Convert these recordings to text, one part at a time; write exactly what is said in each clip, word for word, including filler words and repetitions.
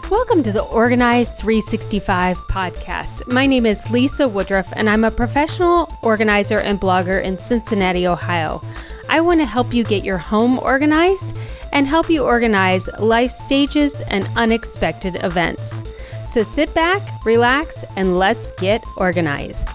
Welcome to the Organized three sixty-five podcast. My name is Lisa Woodruff, and I'm a professional organizer and blogger in Cincinnati, Ohio. I want to help you get your home organized and help you organize life stages and unexpected events. So sit back, relax, and let's get organized.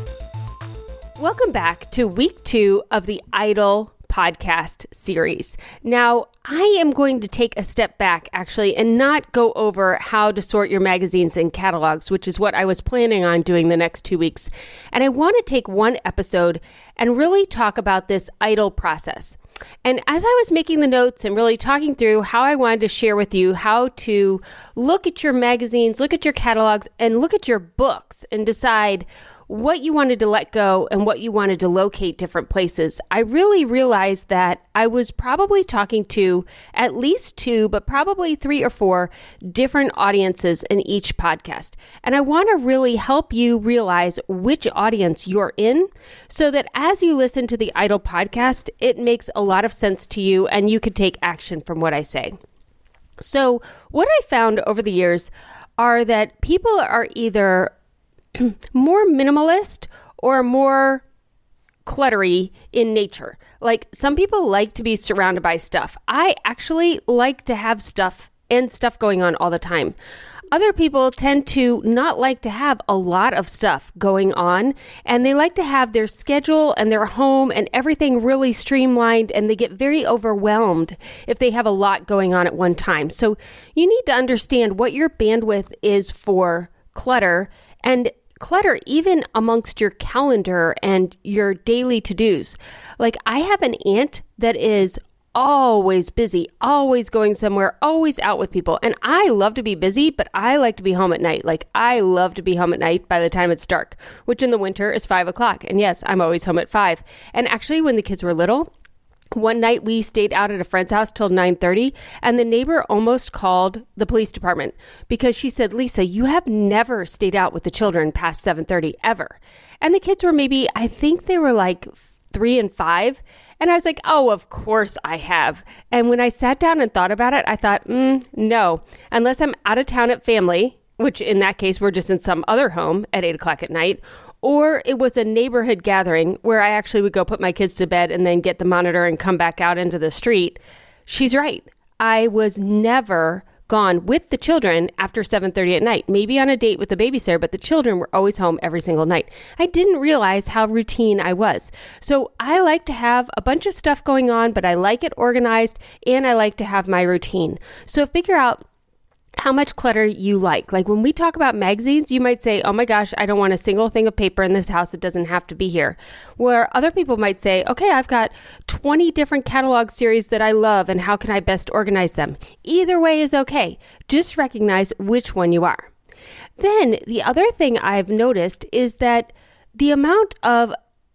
Welcome back to week two of the Idle podcast series. Now, I am going to take a step back actually and not go over how to sort your magazines and catalogs, which is what I was planning on doing the next two weeks. And I want to take one episode and really talk about this idle process. And as I was making the notes and really talking through how I wanted to share with you how to look at your magazines, look at your catalogs, and look at your books and decide what you wanted to let go and what you wanted to locate different places, I really realized that I was probably talking to at least two, but probably three or four different audiences in each podcast. And I want to really help you realize which audience you're in so that as you listen to the Idle podcast, it makes a lot of sense to you and you could take action from what I say. So what I found over the years are that people are either more minimalist or more cluttery in nature. Like some people like to be surrounded by stuff. I actually like to have stuff and stuff going on all the time. Other people tend to not like to have a lot of stuff going on, and they like to have their schedule and their home and everything really streamlined, and they get very overwhelmed if they have a lot going on at one time. So you need to understand what your bandwidth is for clutter, and clutter even amongst your calendar and your daily to-dos. Like I have an aunt that is always busy, always going somewhere, always out with people. And I love to be busy, but I like to be home at night. Like I love to be home at night by the time it's dark, which in the winter is five o'clock. And yes, I'm always home at five. And actually when the kids were little, one night we stayed out at a friend's house till nine thirty, and the neighbor almost called the police department because she said, Lisa, you have never stayed out with the children past seven thirty ever. And the kids were maybe, I think they were like three and five. And I was like, oh, of course I have. And when I sat down and thought about it, I thought, mm, no, unless I'm out of town at family, which in that case, we're just in some other home at eight o'clock at night, or it was a neighborhood gathering where I actually would go put my kids to bed and then get the monitor and come back out into the street. She's right. I was never gone with the children after seven thirty at night, maybe on a date with the babysitter, but the children were always home every single night. I didn't realize how routine I was. So I like to have a bunch of stuff going on, but I like it organized and I like to have my routine. So figure out how much clutter you like. Like when we talk about magazines, you might say, oh my gosh, I don't want a single thing of paper in this house. It doesn't have to be here. Where other people might say, okay, I've got twenty different catalog series that I love and how can I best organize them? Either way is okay. Just recognize which one you are. Then the other thing I've noticed is that the amount of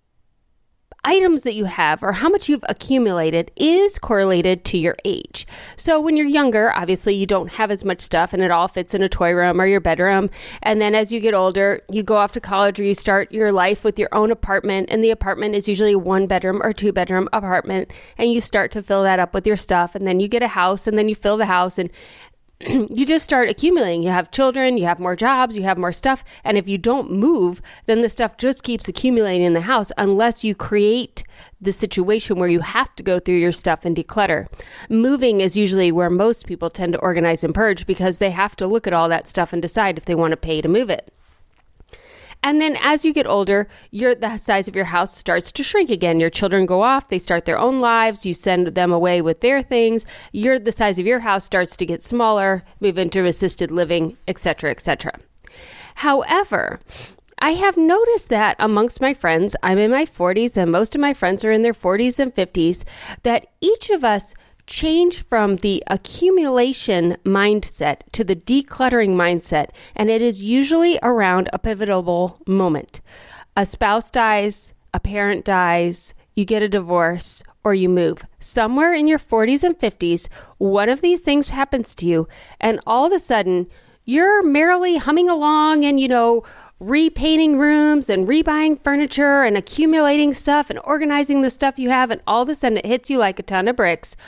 items that you have or how much you've accumulated is correlated to your age. So when you're younger, obviously you don't have as much stuff and it all fits in a toy room or your bedroom. And then as you get older, you go off to college or you start your life with your own apartment, and the apartment is usually a one bedroom or two bedroom apartment, and you start to fill that up with your stuff, and then you get a house and then you fill the house, and you just start accumulating. You have children, you have more jobs, you have more stuff. And if you don't move, then the stuff just keeps accumulating in the house unless you create the situation where you have to go through your stuff and declutter. Moving is usually where most people tend to organize and purge because they have to look at all that stuff and decide if they want to pay to move it. And then as you get older, your the size of your house starts to shrink again. Your children go off, they start their own lives, you send them away with their things. Your the size of your house starts to get smaller, move into assisted living, et cetera, et cetera. However, I have noticed that amongst my friends, I'm in my forties and most of my friends are in their forties and fifties, that each of us change from the accumulation mindset to the decluttering mindset, and it is usually around a pivotal moment. A spouse dies, a parent dies, you get a divorce, or you move. Somewhere in your forties and fifties, one of these things happens to you, and all of a sudden, you're merrily humming along and, you know, repainting rooms and rebuying furniture and accumulating stuff and organizing the stuff you have, and all of a sudden it hits you like a ton of bricks.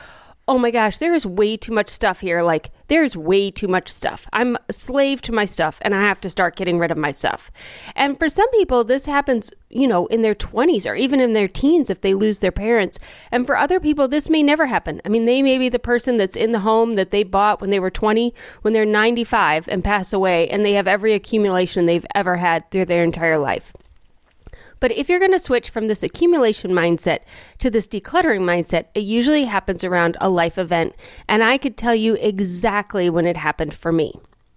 oh my gosh, there's way too much stuff here. Like, there's way too much stuff. I'm a slave to my stuff and I have to start getting rid of my stuff. And for some people, this happens, you know, in their twenties or even in their teens if they lose their parents. And for other people, this may never happen. I mean, they may be the person that's in the home that they bought when they were twenty, when they're ninety-five and pass away, and they have every accumulation they've ever had through their entire life. But if you're going to switch from this accumulation mindset to this decluttering mindset, it usually happens around a life event. And I could tell you exactly when it happened for me.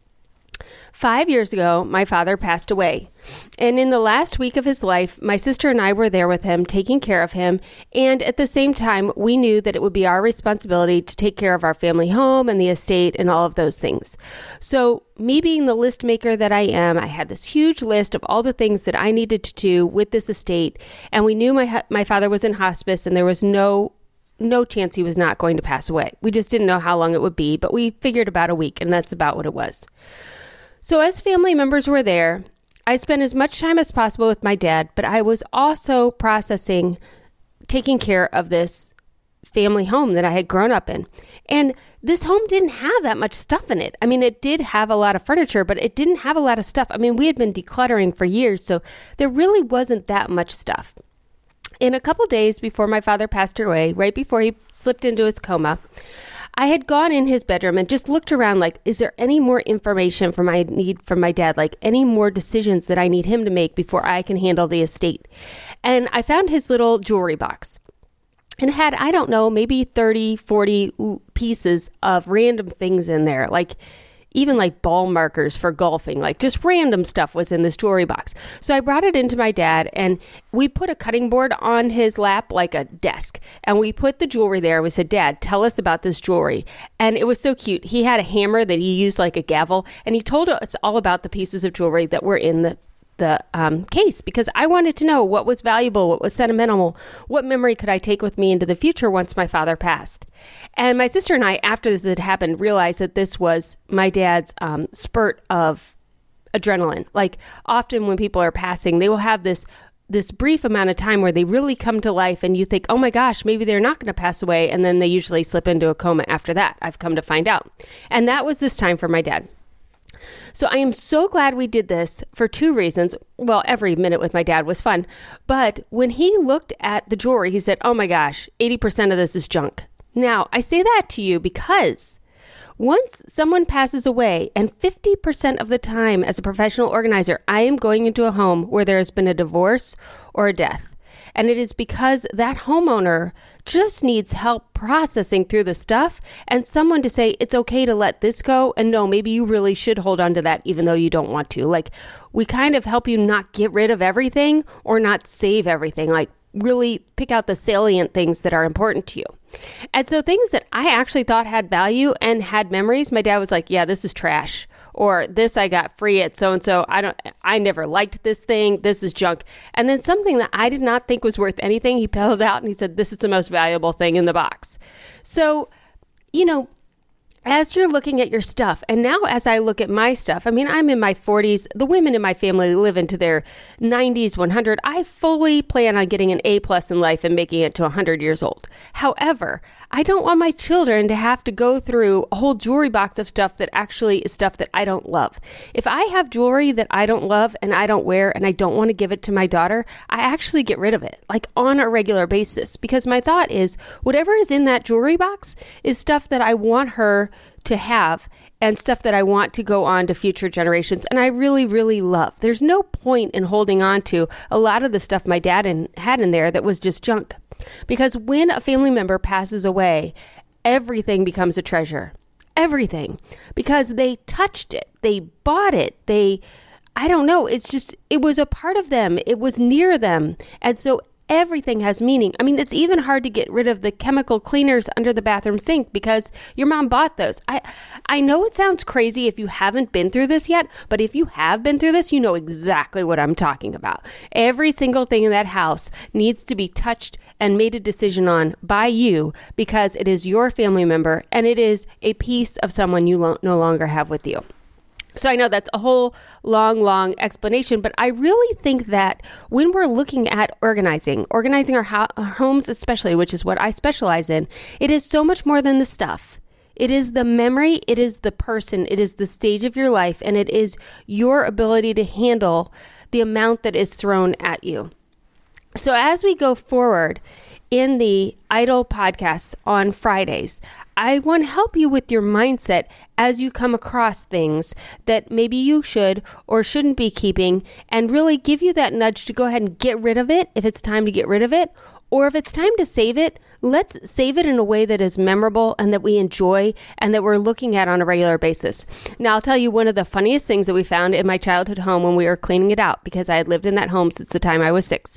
Five years ago, my father passed away. And in the last week of his life, my sister and I were there with him, taking care of him. And at the same time, we knew that it would be our responsibility to take care of our family home and the estate and all of those things. So me being the list maker that I am, I had this huge list of all the things that I needed to do with this estate. And we knew my my father was in hospice and there was no no chance he was not going to pass away. We just didn't know how long it would be, but we figured about a week, and that's about what it was. So as family members were there, I spent as much time as possible with my dad, but I was also processing, taking care of this family home that I had grown up in. And this home didn't have that much stuff in it. I mean, it did have a lot of furniture, but it didn't have a lot of stuff. I mean, we had been decluttering for years, so there really wasn't that much stuff. In a couple days before my father passed away, right before he slipped into his coma, I had gone in his bedroom and just looked around like, is there any more information from I need from my dad? Like any more decisions that I need him to make before I can handle the estate? And I found his little jewelry box. And it had, I don't know, maybe thirty, forty pieces of random things in there. Like even like ball markers for golfing, like just random stuff was in this jewelry box. So I brought it into my dad and we put a cutting board on his lap like a desk. And we put the jewelry there. We said, Dad, tell us about this jewelry. And it was so cute. He had a hammer that he used like a gavel. And he told us all about the pieces of jewelry that were in the the um, case, because I wanted to know what was valuable, what was sentimental, what memory could I take with me into the future once my father passed. And my sister and I, after this had happened, realized that this was my dad's um, spurt of adrenaline. Like often when people are passing, they will have this this brief amount of time where they really come to life and you think, oh my gosh, maybe they're not going to pass away. And then they usually slip into a coma after that. I've come to find out. And that was this time for my dad. So I am so glad we did this for two reasons. Well, every minute with my dad was fun. But when he looked at the jewelry, he said, oh my gosh, eighty percent of this is junk. Now, I say that to you because once someone passes away, and fifty percent of the time as a professional organizer, I am going into a home where there has been a divorce or a death. And it is because that homeowner just needs help processing through the stuff and someone to say, it's okay to let this go. And no, maybe you really should hold on to that even though you don't want to. Like we kind of help you not get rid of everything or not save everything. Like really pick out the salient things that are important to you. And so things that I actually thought had value and had memories, my dad was like, yeah, this is trash. Or this I got free at so-and-so. I don't, I never liked this thing. This is junk. And then something that I did not think was worth anything, he pulled out and he said, this is the most valuable thing in the box. So, you know, as you're looking at your stuff, and now as I look at my stuff, I mean, I'm in my forties. The women in my family live into their nineties, one hundred. I fully plan on getting an A plus in life and making it to one hundred years old. However, I don't want my children to have to go through a whole jewelry box of stuff that actually is stuff that I don't love. If I have jewelry that I don't love and I don't wear and I don't want to give it to my daughter, I actually get rid of it, like on a regular basis, because my thought is whatever is in that jewelry box is stuff that I want her to have and stuff that I want to go on to future generations. And I really, really love. There's no point in holding on to a lot of the stuff my dad in, had in there that was just junk. Because when a family member passes away, everything becomes a treasure. Everything. Because they touched it. They bought it. They, I don't know. It's just, it was a part of them. It was near them. And so everything has meaning. I mean, it's even hard to get rid of the chemical cleaners under the bathroom sink because your mom bought those. I I know it sounds crazy if you haven't been through this yet, but if you have been through this, you know exactly what I'm talking about. Every single thing in that house needs to be touched and made a decision on by you because it is your family member and it is a piece of someone you lo- no longer have with you. So I know that's a whole long, long explanation, but I really think that when we're looking at organizing, organizing our, ho- our homes especially, which is what I specialize in, it is so much more than the stuff. It is the memory, it is the person, it is the stage of your life, and it is your ability to handle the amount that is thrown at you. So as we go forward in the Idle podcasts on Fridays, I want to help you with your mindset as you come across things that maybe you should or shouldn't be keeping, and really give you that nudge to go ahead and get rid of it if it's time to get rid of it. Or if it's time to save it, let's save it in a way that is memorable and that we enjoy and that we're looking at on a regular basis. Now, I'll tell you one of the funniest things that we found in my childhood home when we were cleaning it out, because I had lived in that home since the time I was six,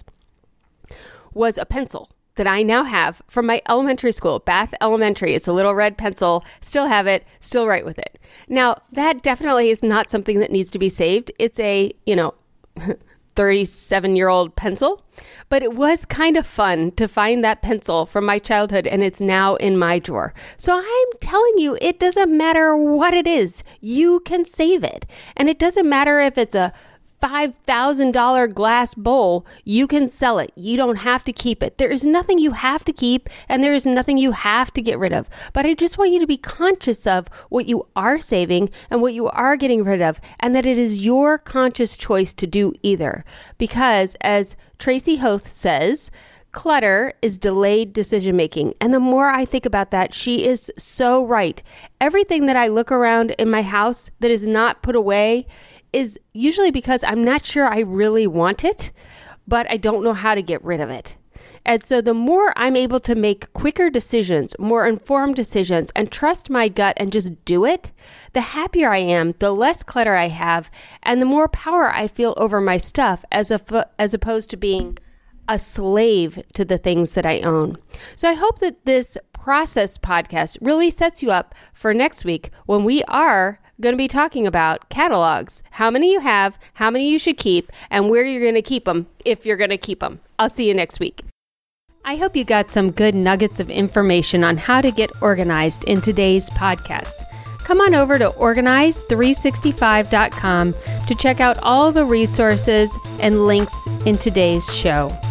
was a pencil that I now have from my elementary school, Bath Elementary. It's a little red pencil, still have it, still write with it. Now, that definitely is not something that needs to be saved. It's a, you know, thirty-seven-year-old pencil, but it was kind of fun to find that pencil from my childhood, and it's now in my drawer. So I'm telling you, it doesn't matter what it is. You can save it. And it doesn't matter if it's a five thousand dollars glass bowl, you can sell it. You don't have to keep it. There is nothing you have to keep, and there is nothing you have to get rid of. But I just want you to be conscious of what you are saving and what you are getting rid of, and that it is your conscious choice to do either. Because as Tracy Hoth says, clutter is delayed decision making. And the more I think about that, she is so right. Everything that I look around in my house that is not put away is usually because I'm not sure I really want it, but I don't know how to get rid of it. And so the more I'm able to make quicker decisions, more informed decisions, and trust my gut and just do it, the happier I am, the less clutter I have, and the more power I feel over my stuff as a, as opposed to being a slave to the things that I own. So I hope that this process podcast really sets you up for next week when we are going to be talking about catalogs, how many you have, how many you should keep, and where you're going to keep them if you're going to keep them. I'll see you next week. I hope you got some good nuggets of information on how to get organized in today's podcast. Come on over to organize three sixty-five dot com to check out all the resources and links in today's show.